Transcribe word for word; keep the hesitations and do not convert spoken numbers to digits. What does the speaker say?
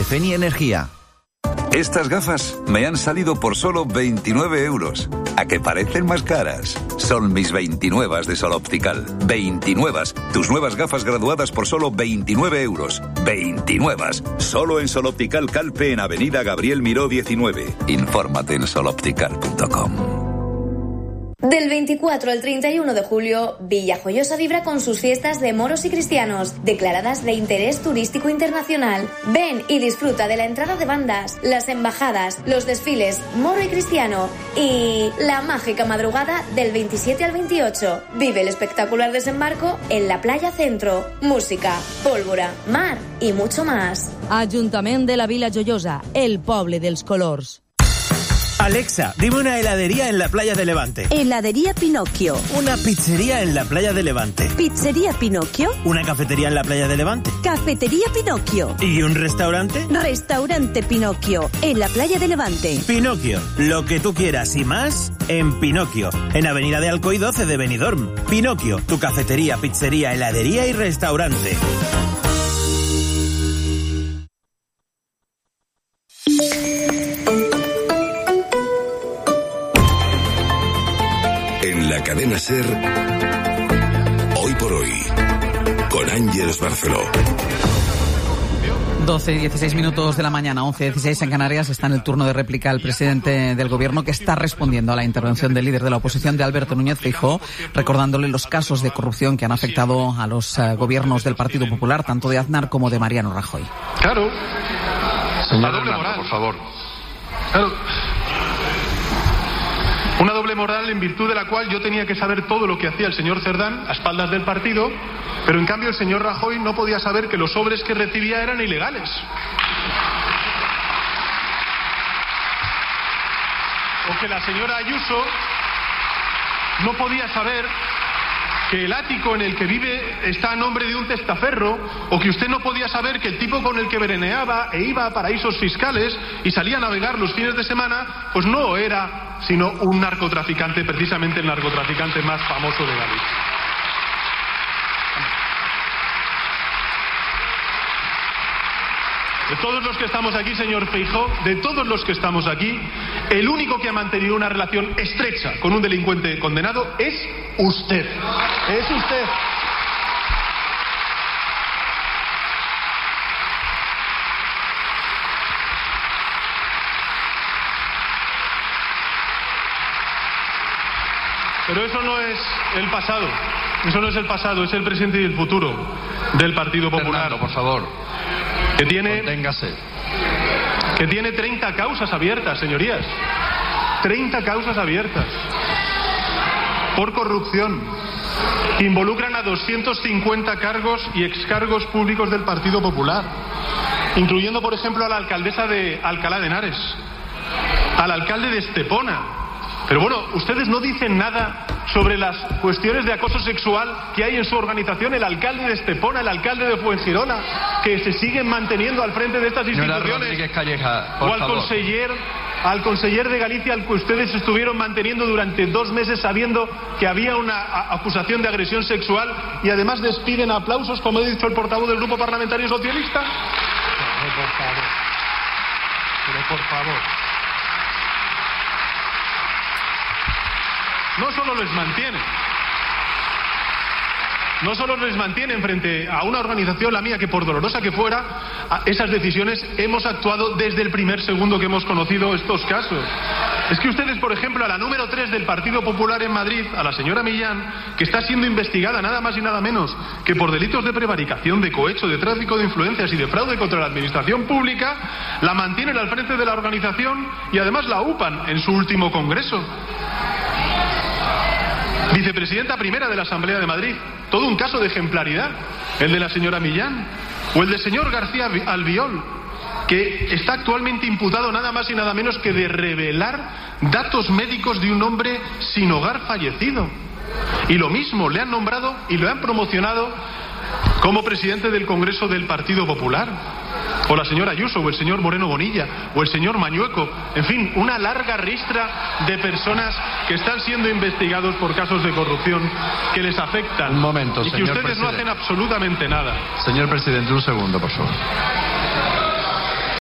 Feni Energía. Estas gafas me han salido por solo veintinueve euros. ¿A que parecen más caras? Son mis veintinuevas de Sol Optical. veintinuevas. Tus nuevas gafas graduadas por solo veintinueve euros. veintinuevas. Solo en Sol Optical Calpe en Avenida Gabriel Miró diecinueve. Infórmate en sol optical punto com. Del veinticuatro al treinta y uno de julio, Villajoyosa vibra con sus fiestas de moros y cristianos, declaradas de interés turístico internacional. Ven y disfruta de la entrada de bandas, las embajadas, los desfiles moro y cristiano y la mágica madrugada del veintisiete al veintiocho. Vive el espectacular desembarco en la Playa Centro. Música, pólvora, mar y mucho más. Ajuntament de la Vila Joiosa, el poble dels colors. Alexa, dime una heladería en la playa de Levante. Heladería Pinocchio. Una pizzería en la playa de Levante. Pizzería Pinocchio. Una cafetería en la playa de Levante. Cafetería Pinocchio. ¿Y un restaurante? Restaurante Pinocchio, en la playa de Levante. Pinocchio, lo que tú quieras y más en Pinocchio, en Avenida de Alcoy doce de Benidorm. Pinocchio, tu cafetería, pizzería, heladería y restaurante. En la cadena SER, hoy por hoy, con Ángeles Barceló. doce y dieciséis minutos de la mañana, once y dieciséis en Canarias. Está en el turno de réplica el presidente del Gobierno, que está respondiendo a la intervención del líder de la oposición, de Alberto Núñez Feijóo, recordándole los casos de corrupción que han afectado a los uh, gobiernos del Partido Popular, tanto de Aznar como de Mariano Rajoy. Claro. Señor Hernando, por favor. Claro. Una doble moral en virtud de la cual yo tenía que saber todo lo que hacía el señor Cerdán a espaldas del partido, pero en cambio el señor Rajoy no podía saber que los sobres que recibía eran ilegales. O que la señora Ayuso no podía saber que el ático en el que vive está a nombre de un testaferro, o que usted no podía saber que el tipo con el que veraneaba e iba a paraísos fiscales y salía a navegar los fines de semana, pues no era sino un narcotraficante, precisamente el narcotraficante más famoso de Galicia. De todos los que estamos aquí, señor Feijóo, de todos los que estamos aquí, el único que ha mantenido una relación estrecha con un delincuente condenado es usted. Es usted. Pero eso no es el pasado. Eso no es el pasado, es el presente y el futuro del Partido Popular. Fernando, por favor. Que tiene, Conténgase. que tiene treinta causas abiertas, señorías. treinta causas abiertas. Por corrupción. Que involucran a doscientos cincuenta cargos y excargos públicos del Partido Popular. Incluyendo, por ejemplo, a la alcaldesa de Alcalá de Henares. Al alcalde de Estepona. Pero bueno, ustedes no dicen nada sobre las cuestiones de acoso sexual que hay en su organización, el alcalde de Estepona, el alcalde de Fuengirola, que se siguen manteniendo al frente de estas instituciones. Calleja, o al conseller, al conseller de Galicia, al que ustedes estuvieron manteniendo durante dos meses sabiendo que había una a- acusación de agresión sexual, y además despiden a aplausos, como ha dicho el portavoz del Grupo Parlamentario Socialista. Pero por favor. Pero por favor. No solo les mantienen, no solo les mantienen frente a una organización, la mía, que por dolorosa que fuera, a esas decisiones hemos actuado desde el primer segundo que hemos conocido estos casos. Es que ustedes, por ejemplo, a la número tres del Partido Popular en Madrid, a la señora Millán, que está siendo investigada nada más y nada menos que por delitos de prevaricación, de cohecho, de tráfico de influencias y de fraude contra la administración pública, la mantienen al frente de la organización y además la upan en su último congreso. Vicepresidenta primera de la Asamblea de Madrid, todo un caso de ejemplaridad, el de la señora Millán, o el del señor García Albiol, que está actualmente imputado nada más y nada menos que de revelar datos médicos de un hombre sin hogar fallecido. Y lo mismo, le han nombrado y lo han promocionado como presidente del Congreso del Partido Popular. O la señora Ayuso, o el señor Moreno Bonilla, o el señor Mañueco. En fin, una larga ristra de personas que están siendo investigados por casos de corrupción que les afectan. Un momento, y que señor ustedes presidente. no hacen absolutamente nada. Señor presidente, un segundo, por favor.